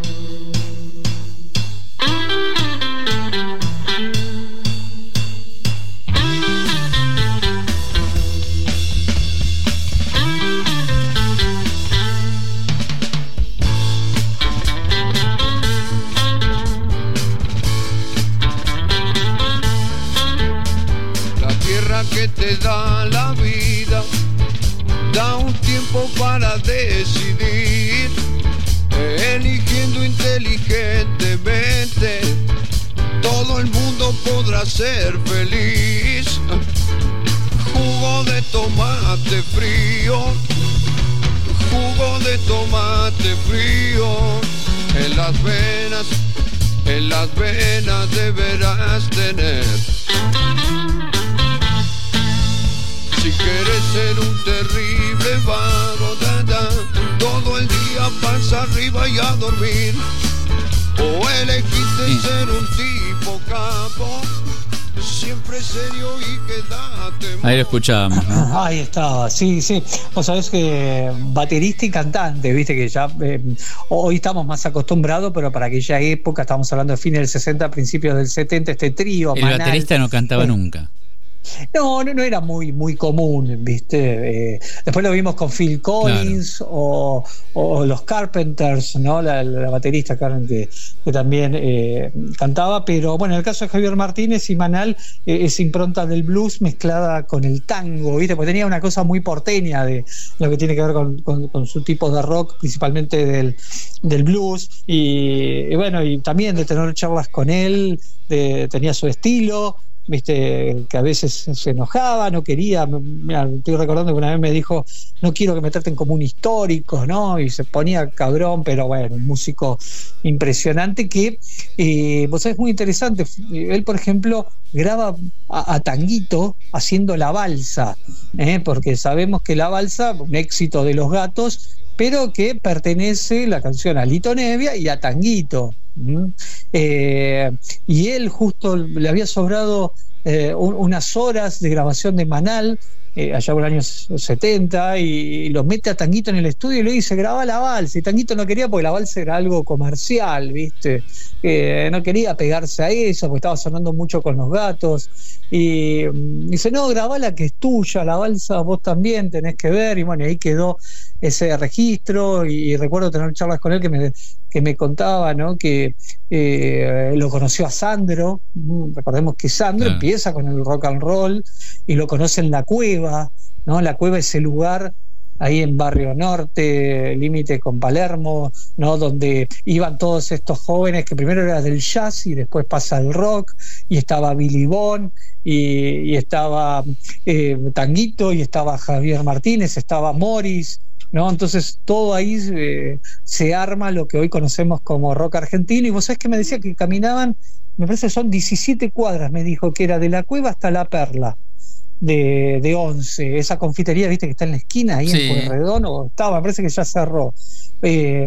Que te da la vida, da un tiempo para decidir, eligiendo inteligentemente, todo el mundo podrá ser feliz. Jugo de tomate frío, jugo de tomate frío, en las venas, en las venas deberás tener. Si quieres ser un terrible vago, da, da, todo el día pasa arriba y a dormir, o elegiste sí. ser un tipo capo, siempre serio y quédate. Ahí lo escuchábamos, ¿no? Ahí estaba, sí, sí. Vos sabés que baterista y cantante, viste que ya eh, hoy estamos más acostumbrados, pero para aquella época, estamos hablando de fines del sesenta, principios del setenta, este trío. El Manal, baterista no cantaba eh, nunca. No, no, no era muy, muy común, ¿viste? Eh, después lo vimos con Phil Collins, claro. o, o los Carpenters, ¿no? La, la baterista Karen, que, que también eh, cantaba, pero bueno, en el caso de Javier Martínez y Manal, eh, es impronta del blues mezclada con el tango, ¿viste? Porque tenía una cosa muy porteña de lo que tiene que ver con, con, con su tipo de rock, principalmente del, del blues, y, y bueno, y también de tener charlas con él, de, tenía su estilo. viste, que a veces se enojaba, no quería. Mira, estoy recordando que una vez me dijo, no quiero que me traten como un histórico, ¿no? Y se ponía cabrón, pero bueno, un músico impresionante que, eh, vos sabés, muy interesante. Él, por ejemplo, graba a, a Tanguito haciendo La Balsa, ¿eh? Porque sabemos que La Balsa, un éxito de Los Gatos, pero que pertenece la canción a Lito Nevia y a Tanguito. ¿Mm? Eh, y él justo le había sobrado eh, un, unas horas de grabación de Manal, eh, allá por los años setenta, y, y lo mete a Tanguito en el estudio y le dice, graba La Balsa, y Tanguito no quería porque La Balsa era algo comercial, ¿viste? Eh, no quería pegarse a eso porque estaba sonando mucho con Los Gatos, y um, dice, no, grabá la que es tuya, La Balsa vos también tenés que ver, y bueno, y ahí quedó ese registro, y, y recuerdo tener charlas con él que me, que me contaba, ¿no? Que eh, lo conoció a Sandro. Recordemos que Sandro claro. empieza con el rock and roll y lo conoce en La Cueva, ¿no? La Cueva es el lugar ahí en Barrio Norte, límite con Palermo, ¿no? Donde iban todos estos jóvenes que primero era del jazz y después pasa al rock, y estaba Billy Bond, y, y estaba eh, Tanguito, y estaba Javier Martínez, estaba Morris, ¿no? Entonces todo ahí eh, se arma lo que hoy conocemos como rock argentino. Y vos sabés que me decía que caminaban, me parece que son diecisiete cuadras, me dijo, que era de La Cueva hasta La Perla de, de once, esa confitería, viste, que está en la esquina ahí, sí, en Pueyrredón, o estaba, me parece que ya cerró, eh,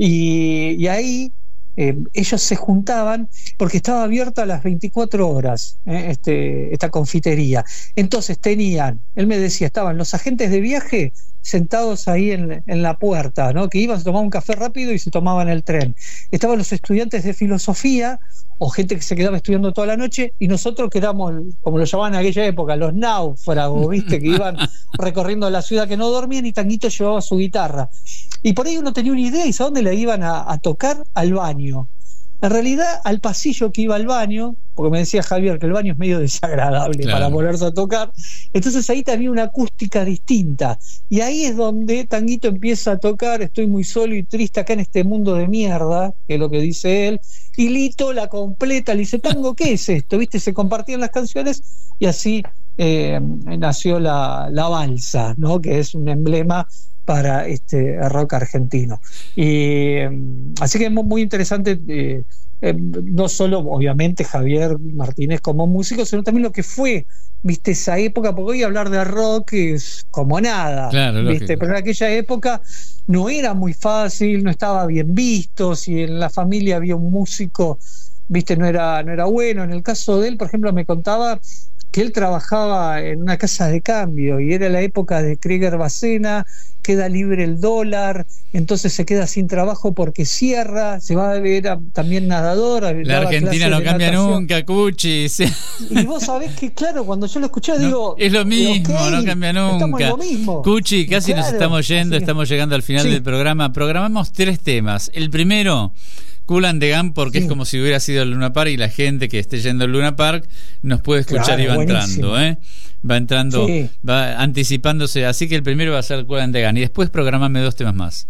y, y ahí eh, ellos se juntaban porque estaba abierta a las veinticuatro horas, eh, este, esta confitería. Entonces tenían, él me decía, estaban los agentes de viaje sentados ahí en, en la puerta, ¿no? Que iban, se tomaban un café rápido y se tomaban el tren. Estaban los estudiantes de filosofía o gente que se quedaba estudiando toda la noche, y nosotros que éramos, como lo llamaban en aquella época, los náufragos, ¿viste? Que iban recorriendo la ciudad, que no dormían, y Tanguito llevaba su guitarra. Y por ahí uno tenía una idea, ¿y a dónde le iban a, a tocar? Al baño. En realidad, al pasillo que iba al baño, porque me decía Javier que el baño es medio desagradable, claro, para ponerse a tocar. Entonces ahí tenía una acústica distinta. Y ahí es donde Tanguito empieza a tocar Estoy muy solo y triste acá en este mundo de mierda, que es lo que dice él. Y Lito la completa, le dice, Tango, ¿qué es esto? ¿Viste? Se compartían las canciones, y así eh, nació la, la Balsa, ¿no? Que es un emblema para este rock argentino. Y así que es muy interesante, eh, eh, no solo obviamente Javier Martínez como músico, sino también lo que fue, viste, esa época, porque hoy hablar de rock es como nada, claro, viste, pero en aquella época no era muy fácil, no estaba bien visto, si en la familia había un músico, viste, no era, no era bueno. En el caso de él, por ejemplo, me contaba que él trabajaba en una casa de cambio y era la época de Krieger Bacena, queda libre el dólar, entonces se queda sin trabajo porque cierra, se va a ver también nadador. La Argentina no cambia nunca, Cuchi. Sí. Y vos sabés que, claro, cuando yo lo escuché, no, digo, es lo mismo, okay, no cambia nunca. Estamos en lo mismo. Cuchi, casi claro, nos estamos yendo, que, estamos llegando al final sí. del programa. Programamos tres temas. El primero, Kool and the Gang, porque sí. es como si hubiera sido el Luna Park, y la gente que esté yendo al Luna Park nos puede escuchar, claro, y va buenísimo. entrando, ¿eh? Va entrando, sí. va anticipándose. Así que el primero va a ser Kool and the Gang, y después programame dos temas más.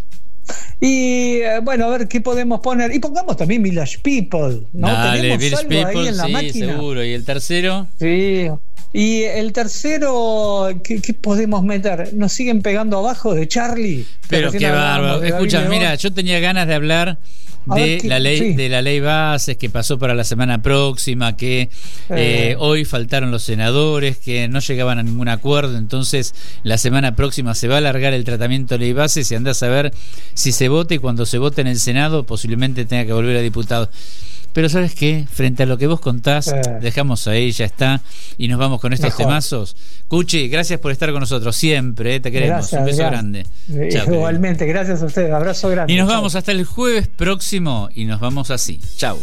Y bueno, a ver qué podemos poner. Y pongamos también Village People, ¿no? Dale, Village People, ahí en la sí, máquina. seguro. ¿Y el tercero? Sí. Y el tercero, ¿qué, qué podemos meter? ¿Nos siguen pegando abajo de Charlie? Pero qué bárbaro. Escucha, mira, yo tenía ganas de hablar de la ley sí. de la ley Bases, que pasó para la semana próxima, que eh. Eh, hoy faltaron los senadores, que no llegaban a ningún acuerdo, entonces la semana próxima se va a alargar el tratamiento de ley Bases y andás a ver si se vota, y cuando se vote en el Senado posiblemente tenga que volver a diputado. Pero ¿sabes qué? Frente a lo que vos contás, eh. dejamos ahí, ya está, y nos vamos con estos Mejor. temazos. Cuchi, gracias por estar con nosotros siempre, ¿eh? Te queremos. Gracias, un beso gracias. grande. Eh, Chau, igualmente, querido. Gracias a ustedes, abrazo grande. Y nos Chau. vamos hasta el jueves próximo, y nos vamos así. Chau.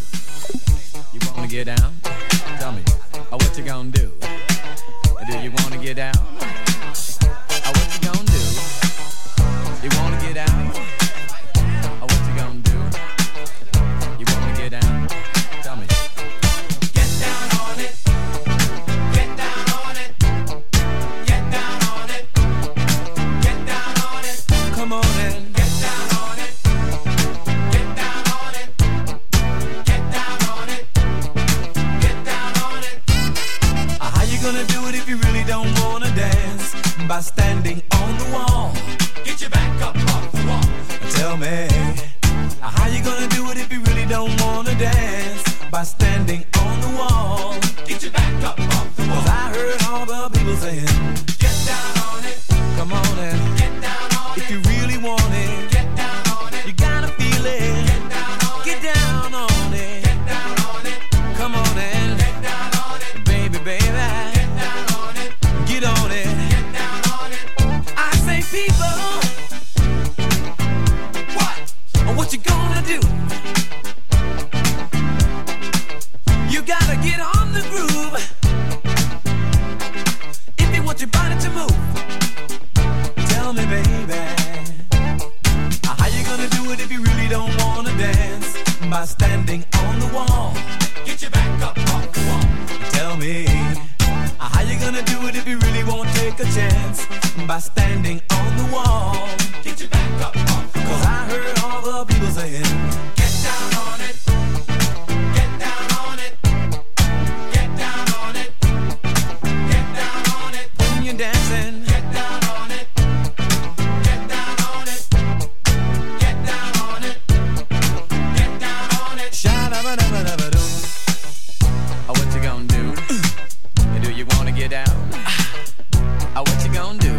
standing on the wall. Get your back up off the wall. Tell me, how you gonna do it if you really don't wanna dance? By standing on the wall. Get your back up off the wall. 'Cause I heard all the people saying, get down on it. Come on and get down on it. If you really want it, get down on it. You gotta feel it. Get down on it. Get down on it. Get down on it. Come on and get down on it. Baby, baby. Get down on it. Get on it. Get down on it. I say people, what? What you gonna do? You gotta get on the groove if you want your body to move. Tell me, baby, how you gonna do it if you really don't wanna dance? By standing on the wall. Get your back up off the wall. Tell me, how you gonna do it if you really won't take a chance? By standing on the wall. Get your back up off the wall. 'Cause I heard all the people saying, get down on it. Get down on it. Get down on it. Get down on it. When you're dancing, get down on it. Get down on it. Get down on it. Get down on it. Sha-da-ba-da-ba-da-ba-doo. Oh, what you gonna do? Do you wanna get down? Oh, what you gonna do?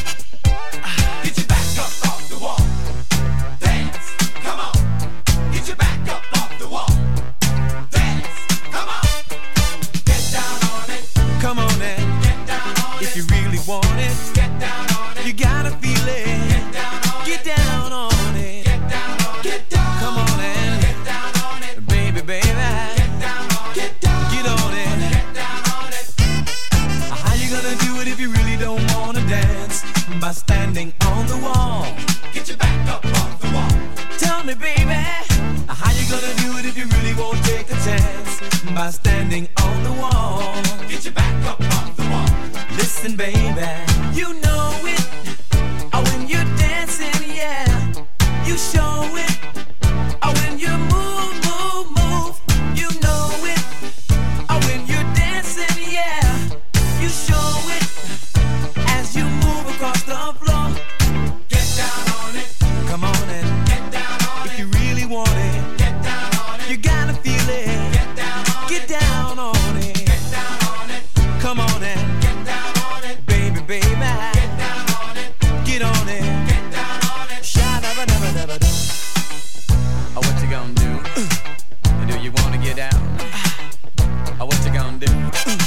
Get your back up off the wall. Dance, come on. Get your back up off the wall. Dance, come on. Get down on it. Come on and get down on it. If you really want it, get down on it. You gotta feel it. Get down on it. Get down on it. Get down on it. Get down. Come on and get down on it. Baby, baby. Get down on it. Get down. Get on it. Get down on it. How you gonna do it if you really don't wanna dance? By standing on the wall. Get your back up off the wall. Tell me, baby, how you gonna do it if you really won't take a chance? By standing on the wall. Get your back up off the wall. Listen, baby, you know it. Oh, when you're dancing, yeah, you show it. Oh, when you move, move, move, you know it. Oh, when you're dancing, yeah, you show it. As you move across the floor, get down on it. Come on and get down on it. If you really want it, get down on it. You gotta feel it. Get down on it. Get down on it. Get down on it. Come on and get down on it. Baby, baby. Get down on it. Get on it. Get down on it. Sha-da-ba-da-ba-da-ba-da. Oh, what you gonna do? Do you wanna get down? Oh, what you gonna do?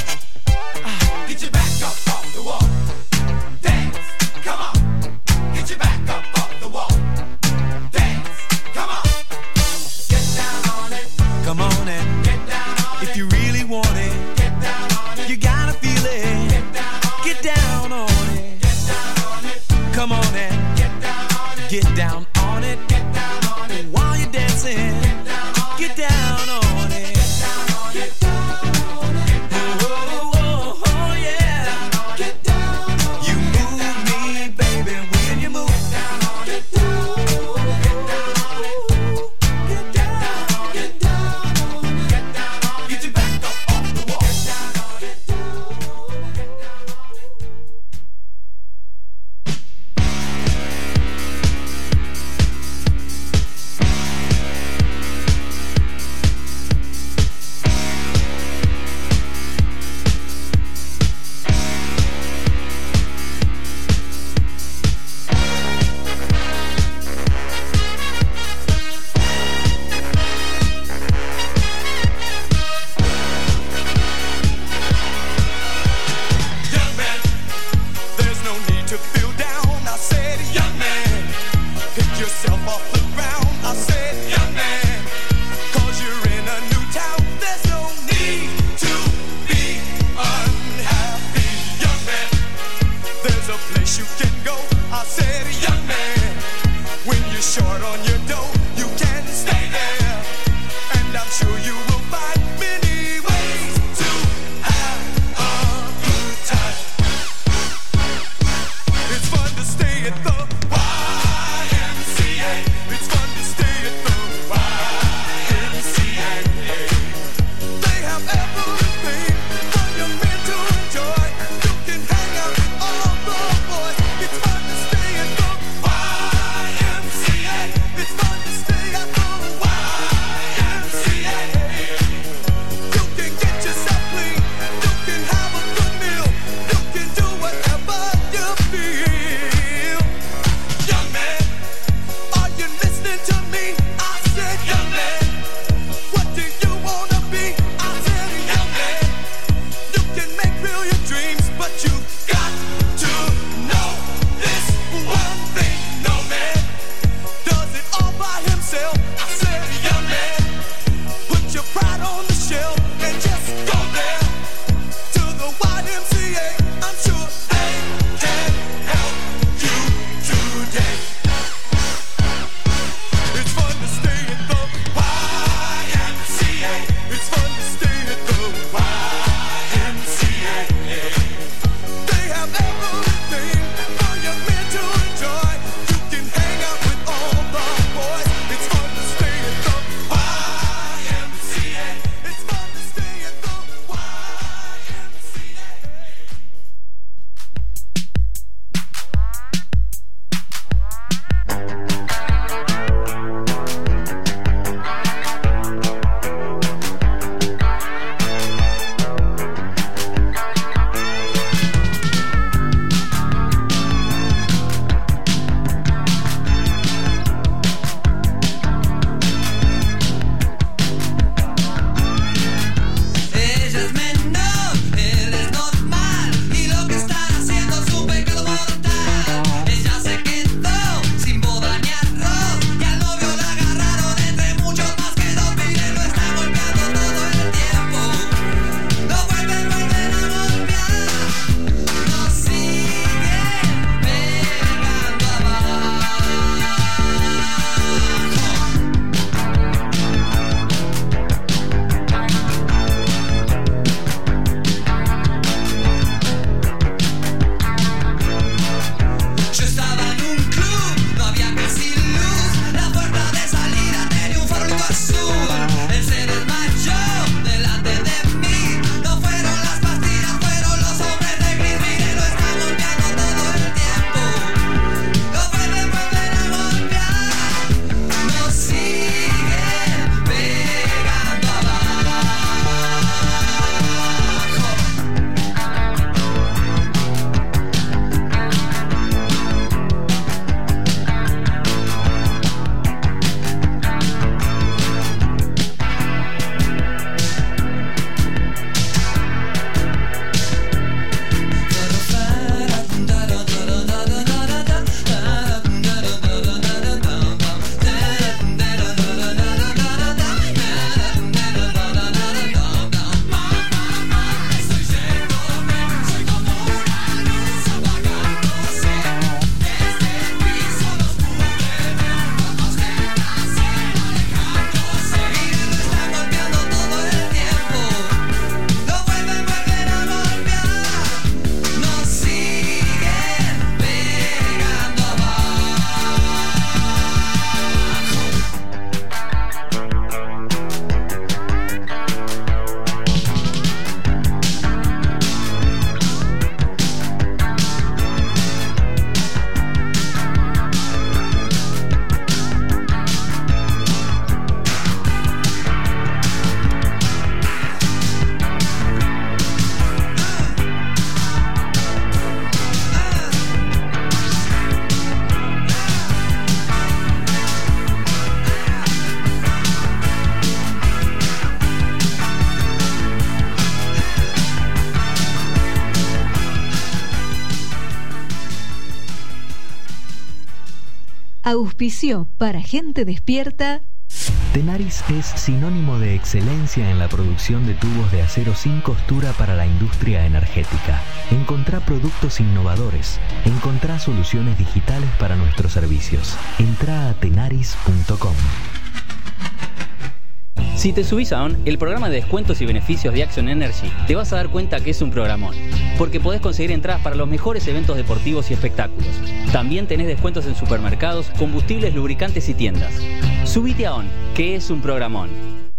Get your back up off the wall. Dance, come on. Get your back up off the wall. Dance, come on. Get down on it. Come on and get down on it. If you really want it, get down on it. You gotta feel it. Get down on it. Get down on it. Get down on it. Come on and get down on it. Get down on it. Get down on it. While you're dancing, get down on it. Get down on it. Get down on it. Get down on it. Oh, oh, oh, oh, yeah. Get down on it. You move me, baby, when you move. Get down on it. Get down on it. Get down on it. Get down on it. Get down on it. Get your back up off the wall. Get down on it. Get down on it. Get down on it. Boys auspició para Gente Despierta. Tenaris es sinónimo de excelencia en la producción de tubos de acero sin costura para la industria energética. Encontrá productos innovadores. Encontrá soluciones digitales para nuestros servicios. Entrá a tenaris punto com. Si te subís a ON, el programa de descuentos y beneficios de Action Energy, te vas a dar cuenta que es un programón, porque podés conseguir entradas para los mejores eventos deportivos y espectáculos. También tenés descuentos en supermercados, combustibles, lubricantes y tiendas. Subite a ON, que es un programón.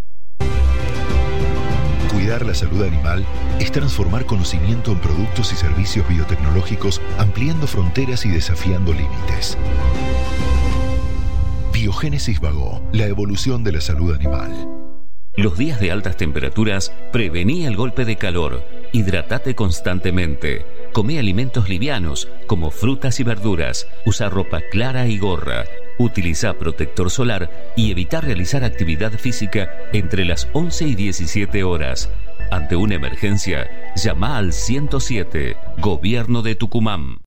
Cuidar la salud animal es transformar conocimiento en productos y servicios biotecnológicos, ampliando fronteras y desafiando límites. Biogénesis Vago, la evolución de la salud animal. Los días de altas temperaturas, prevení el golpe de calor. Hidratate constantemente. Come alimentos livianos, como frutas y verduras. Usa ropa clara y gorra. Utiliza protector solar y evita realizar actividad física entre las once y diecisiete horas. Ante una emergencia, llama al ciento siete, Gobierno de Tucumán.